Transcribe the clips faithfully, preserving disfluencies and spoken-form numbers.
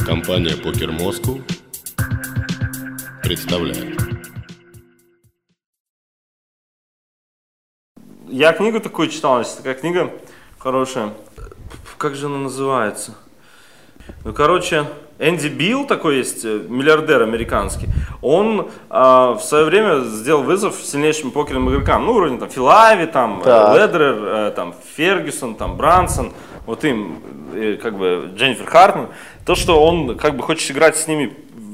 Компания Poker Moscow представляет. Я книгу такую читал, есть такая книга хорошая. Как же она называется? Ну, короче, Энди Билл такой есть, миллиардер американский. Он э, в свое время сделал вызов сильнейшим покерным игрокам. Ну, вроде там Филави, там, Ледерер, э, там, Фергюсон, там, Брансон. Вот им, э, как бы, Дженнифер Хартман. То, что он, как бы, хочет играть с ними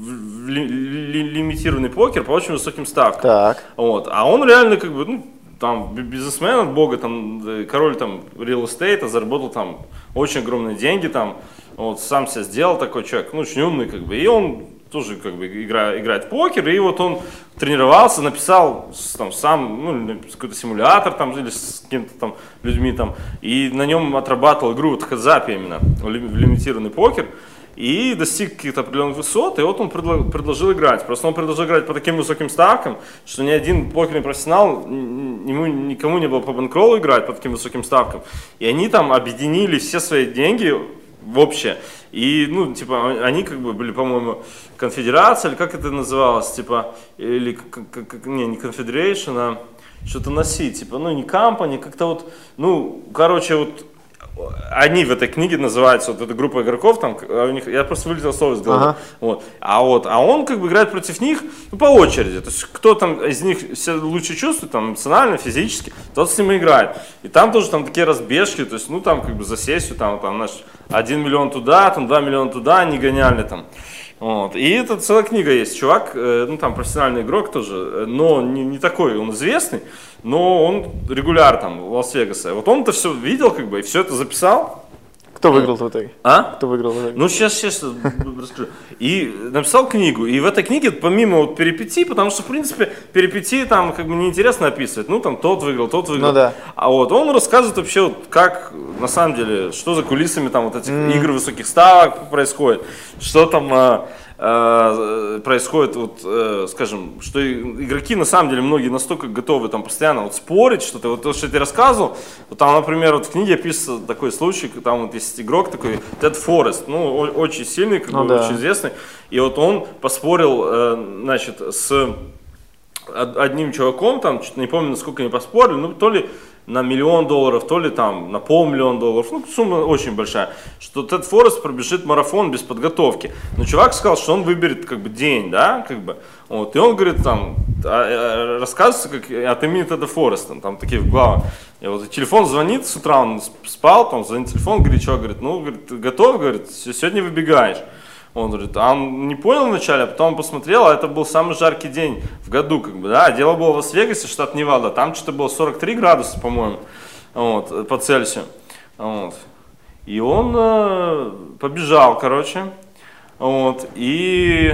в ли, ли, лимитированный покер по очень высоким ставкам. Так. Вот. А он реально, как бы, ну, там, бизнесмен от бога, там, король, там, real estate, заработал, там, очень огромные деньги, там, вот, сам себя сделал такой человек, ну, очень умный, как бы, и он тоже, как бы, игра, играет в покер, и вот он тренировался, написал, там, сам, ну, какой-то симулятор, там, или с какими-то, там, людьми, там, и на нем отрабатывал игру, вот, хедзапи именно, в лимитированный покер, и достиг каких-то определенных высот, и вот он предложил, предложил играть. Просто он предложил играть по таким высоким ставкам, что ни один покерный профессионал, ему, никому не было по банкроллу играть по таким высоким ставкам. И они там объединили все свои деньги в общее. И, ну, типа, они как бы были, по-моему, конфедерация, или как это называлось, типа, или, как, как, не, не конфедерейшн, а что-то носить, типа, ну, не компани, как-то вот, ну, короче, вот, они в этой книге называются, вот эта группа игроков, там, у них, я просто вылетел слово из головы, ага. вот. А, вот, а он как бы играет против них, ну, по очереди, то есть кто там из них себя лучше чувствует, там, эмоционально, физически, тот с ним играет. И там тоже там такие разбежки, то есть, ну, там как бы за сессию, там, там, знаешь, один миллион туда, там, два миллиона туда, они гоняли там. Вот. И это целая книга есть, чувак, э, ну там профессиональный игрок тоже, но не, не такой, он известный, но он регуляр там в Лас-Вегасе. Вот он это все видел, как бы, и все это записал. Кто выиграл в итоге? А? Кто выиграл в итоге? Ну сейчас, сейчас расскажу. И написал книгу, и в этой книге, помимо вот перипетий, потому что, в принципе, перипетии там как бы неинтересно описывать, ну там тот выиграл, тот выиграл. Ну да. А вот он рассказывает вообще, вот, как на самом деле, что за кулисами там вот этих mm. игр высоких ставок происходит, что там а, а, происходит, вот, а, скажем, что игроки на самом деле многие настолько готовы там постоянно вот спорить, что-то, вот то, что я тебе рассказывал, вот там, например, вот в книге описывается такой случай, там вот есть игрок такой, Тед Форест, ну, очень сильный, как ну, бы, да. очень известный, и вот он поспорил, э, значит, с одним чуваком, там, что-то не помню, насколько они поспорили, ну, то ли на миллион долларов, то ли там на полмиллиона долларов, ну, сумма очень большая, что Тед Форест пробежит марафон без подготовки. Но чувак сказал, что он выберет, как бы, день, да, как бы, вот, и он говорит, там, а, а, рассказывается, как от имени Теда Фореста, там, такие в главах. И вот телефон звонит с утра, он спал, там, звонит телефон, говорит, что, говорит, ну, говорит, ты готов, говорит, сегодня выбегаешь. Он говорит, а он не понял вначале, а потом он посмотрел, а это был самый жаркий день в году, как бы, да, дело было в Лас-Вегасе, штат Невада, там что-то было сорок три градуса, по-моему, вот, по Цельсию, вот, и он э, побежал, короче, вот, и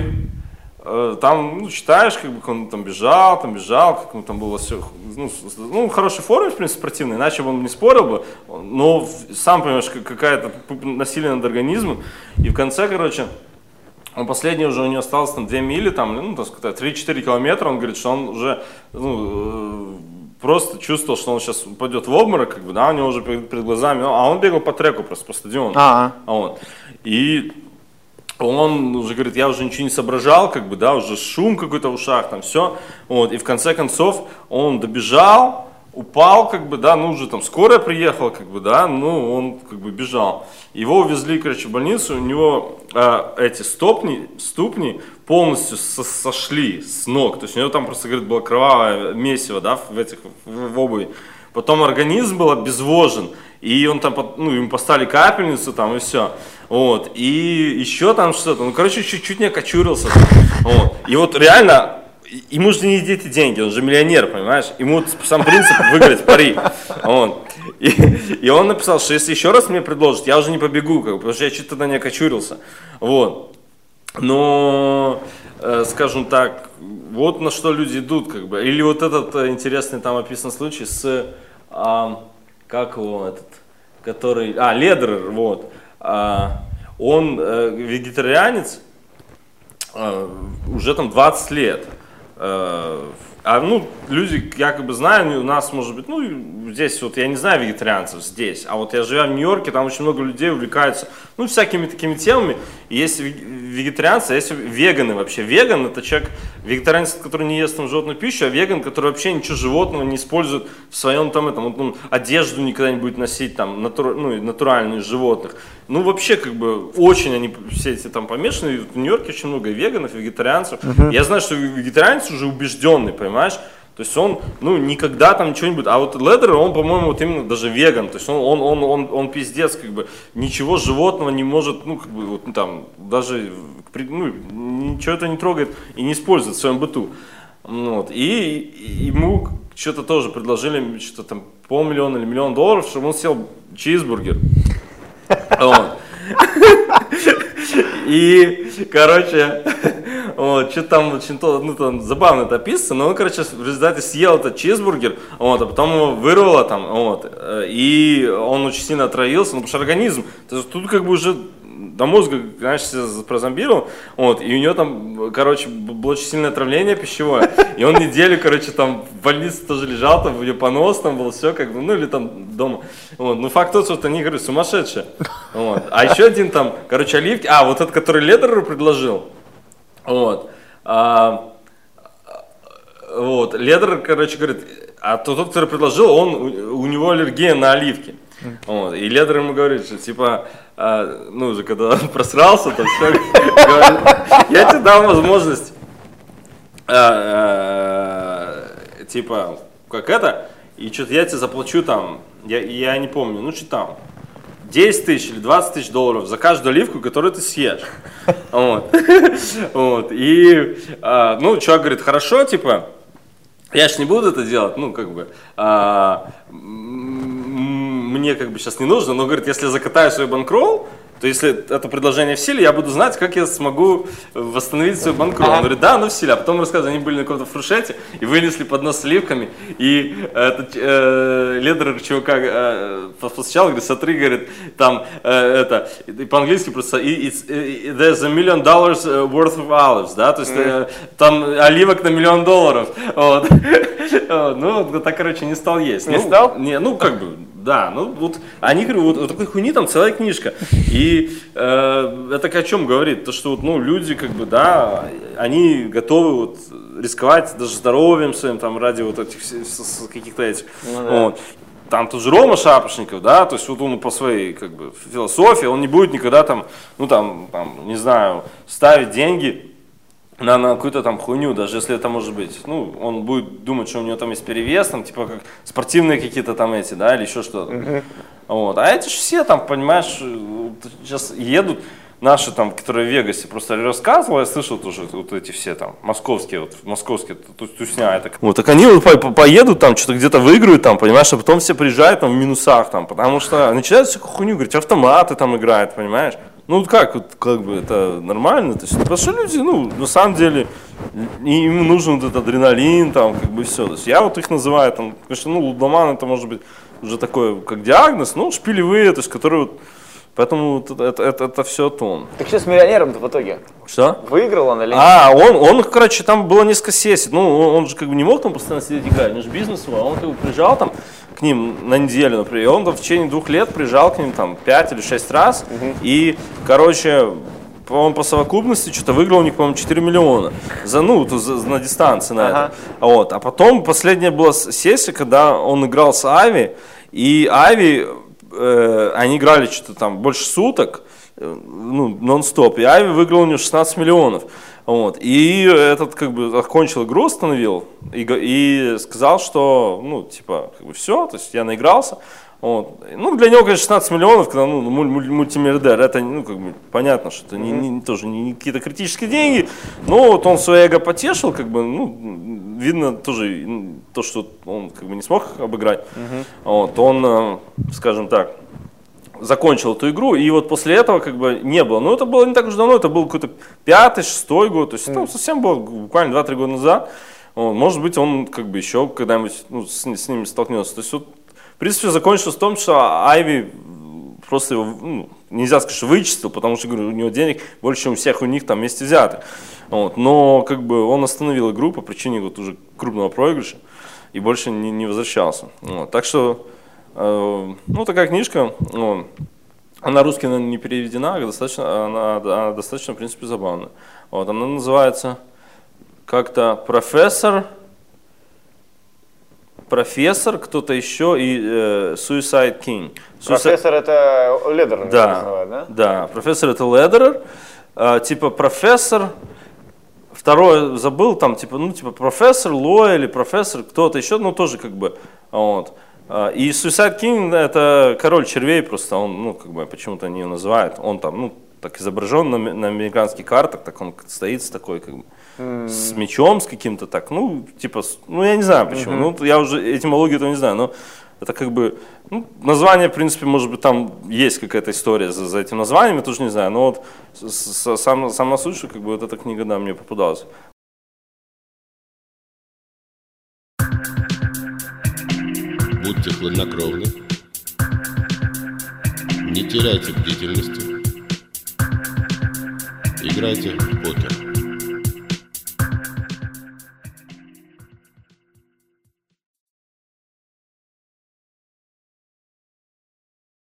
э, там, ну, читаешь, как бы, он там бежал, там бежал, как ему там было все, ну, ну, в хорошей форме, в принципе, спортивной, иначе бы он не спорил бы, но сам понимаешь, какая-то насилие над организмом, и в конце, короче, он последний уже, у него осталось там две мили, там, ну, так сказать, три-четыре километра, он говорит, что он уже, ну, просто чувствовал, что он сейчас упадет в обморок, как бы, да, у него уже перед, перед глазами, ну, а он бегал по треку просто, по стадиону, а вот, и он уже говорит, я уже ничего не соображал, как бы, да, уже шум какой-то в ушах, там, все, вот, и в конце концов он добежал, упал, как бы, да, ну, уже там скорая приехала, как бы, да, ну, он, как бы, бежал. Его увезли, короче, в больницу, у него э, эти стопни, ступни полностью со сошли с ног, то есть у него там просто, говорит, было кровавое месиво, да, в этих, в, в обуви. Потом организм был обезвожен, и он там, ну, ему поставили капельницу там, и все. Вот, и еще там что-то, ну, короче, чуть-чуть не окочурился. Вот, и вот реально... Ему же не эти деньги, он же миллионер, понимаешь? Ему сам принцип выиграть пари. Вот. И, и он написал, что если еще раз мне предложат, я уже не побегу, как бы, потому что я чуть тогда не окочурился. Вот. Но, э, скажем так, вот на что люди идут, как бы. Или вот этот э, интересный там описан случай с, э, как его этот, который, а, Ледерер, вот. Э, он э, вегетарианец э, уже там двадцать лет. А, ну, люди, я как бы знаю, у нас, может быть, ну, здесь вот, я не знаю вегетарианцев здесь, а вот я живу в Нью-Йорке, там очень много людей увлекаются, ну, всякими такими темами. И есть вегетарианцы, а есть веганы вообще. Веган – это человек, вегетарианец, который не ест там животную пищу, а веган, который вообще ничего животного не использует в своем там, этом, он, одежду никогда не будет носить, там, натур, ну, натуральную из животных. Ну, вообще, как бы, очень они все эти там помешаны. В Нью-Йорке очень много веганов, вегетарианцев. Uh-huh. Я знаю, что вегетарианец уже убежденный, понимаешь? То есть он, ну, никогда там ничего не будет. А вот Ледер, он, по-моему, вот именно даже веган. То есть он, он, он, он, он пиздец, как бы, ничего животного не может, ну, как бы, вот, ну, там, даже, ну, ничего это не трогает и не использует в своем быту. Вот. И, и ему что-то тоже предложили, что-то там полмиллиона или миллион долларов, чтобы он съел чизбургер. И, короче, вот, что там очень ну, там забавно это описано, но он, короче, в результате съел этот чизбургер, вот, а потом его вырвало там, вот, и он очень сильно отравился, ну, потому что организм, то есть, тут как бы уже до мозга, конечно, прозомбировал, вот, и у него там, короче, было очень сильное отравление пищевое, и он неделю, короче, там в больнице тоже лежал, там у него понос, там было все, как бы, ну, или там дома, вот, ну, факт тот, что они, говорю, сумасшедшие, вот, а еще один там, короче, оливки, а, вот этот, который Ледереру предложил, вот, а, вот, Ледерер, короче, говорит, а тот, который предложил, он, у, у него аллергия на оливки. Вот. И Ледер ему говорит, что типа, а, ну уже когда он просрался, то все, говорит, я тебе дам возможность, а, а, типа, как это, и что-то я тебе заплачу там, я, я не помню, ну что там, десять тысяч или двадцать тысяч долларов за каждую оливку, которую ты съешь. Вот. Вот. И, а, ну, чувак говорит, хорошо, типа, я ж не буду это делать, ну, как бы, а, мне как бы сейчас не нужно, но, говорит, если я закатаю свой банкролл, то если это предложение в силе, я буду знать, как я смогу восстановить свой банкролл. Он говорит, да, ну в силе. А потом рассказывает, они были на каком-то фуршете и вынесли поднос с оливками, и этот э, Ледерер чувака э, посчитал, говорит, смотри, говорит, там, э, это, по-английски просто, it's, there's a million dollars worth of olives, да, то есть э, там оливок на миллион долларов, вот. Ну, так, короче, не стал есть. Не ну, стал? Не, ну, как бы, да, ну, вот, они, говорю, вот, вот такой хуйни там целая книжка, и э, это о чем говорит, то, что, вот, ну, люди, как бы, да, они готовы, вот, рисковать даже здоровьем своим, там, ради вот этих, каких-то этих, ну, да. Вот. Там тоже Рома Шапошников, да, то есть вот он по своей, как бы, философии, он не будет никогда там, ну, там, там, не знаю, ставить деньги на, на какую-то там хуйню, даже если это может быть, ну, он будет думать, что у него там есть перевес, там, типа, как спортивные какие-то там эти, да, или еще что-то. Uh-huh. Вот. А эти же все там, понимаешь, сейчас едут, наши там, которые в Вегасе, просто рассказывал, я слышал тоже вот эти все там, московские, вот, московские, тусня, это. Вот, так они вот по- по- поедут там, что-то где-то выиграют там, понимаешь, а потом все приезжают там в минусах там, потому что начинают всякую хуйню говорить, автоматы там играют, понимаешь. Ну как, вот, как бы это нормально, то есть, потому что люди, ну, на самом деле, им нужен вот этот адреналин, там, как бы все. То есть я вот их называю, там, конечно, ну, лудоман это может быть уже такой, как диагноз, ну, шпилевые, то есть, которые вот, поэтому вот это, это, это, это все тон. Так что с миллионером-то в итоге? Что? Выиграл он или нет? А, он, он, короче, там было несколько сессий, ну, он, он же как бы не мог там постоянно сидеть играть, у него же бизнес его, а он как бы приезжал там к ним на неделю, например, и он там в течение двух лет приезжал к ним там пять или шесть раз, угу. И, короче, по-моему, по совокупности что-то выиграл у них, по-моему, четыре миллиона за, ну, за, на дистанции на ага. это. Вот. А потом последняя была сессия, когда он играл с Ави, и Ави, э, они играли что-то там больше суток, э, ну, нон-стоп, и Ави выиграл у него шестнадцать миллионов. Вот. И этот как бы окончил игру, остановил и, и сказал, что, ну, типа, как бы все, то есть я наигрался. Вот. Ну, для него, конечно, шестнадцать миллионов, когда, ну, мультимиллиардер, это, ну, как бы, понятно, что это не, не, тоже не какие-то критические деньги, но вот он свое эго потешил, как бы, ну, видно тоже то, что он, как бы, не смог обыграть. Uh-huh. Вот. Он, скажем так, закончил эту игру, и вот после этого как бы не было. Но это было не так уж давно, это был какой-то пятый, шестой год, то есть mm. там совсем было буквально два-три года назад. Вот, может быть, он как бы еще когда-нибудь, ну, с, с ними столкнется. То есть вот, в принципе, закончилось в том, что Айви просто его, ну, нельзя сказать, что вычислил, потому что, говорю, у него денег больше, чем у всех у них там вместе взятых. Вот. Но как бы он остановил игру по причине вот уже крупного проигрыша и больше не, не возвращался. Вот. Так что, э, ну, такая книжка, ну, она на русский, наверное, не переведена, достаточно, она, она достаточно, в принципе, забавная. Вот. Она называется как-то «Профессор», «Профессор», кто-то еще и э, «Suicide King». Профессор это Ледерер, да, называют, да? Да, профессор это Ледерер, э, типа профессор. Второе забыл, там, типа, ну, типа, профессор Ло или профессор кто-то еще, ну, тоже, как бы, вот. И Suicide King, это король червей просто, он, ну, как бы, почему-то они его называют, он там, ну, так изображен на, на американских картах, так он стоит с такой, как бы, mm. с мечом, с каким-то так, ну, типа, ну, я не знаю почему, mm-hmm. ну, я уже этимологию этого не знаю, но это, как бы, ну, название, в принципе, может быть, там есть какая-то история за, за этим названием, я тоже не знаю, но вот с, с, сам, сам суть, что, как бы, вот эта книга, да, мне попадалась. Будьте хладнокровны, не теряйте бдительности, играйте в покер.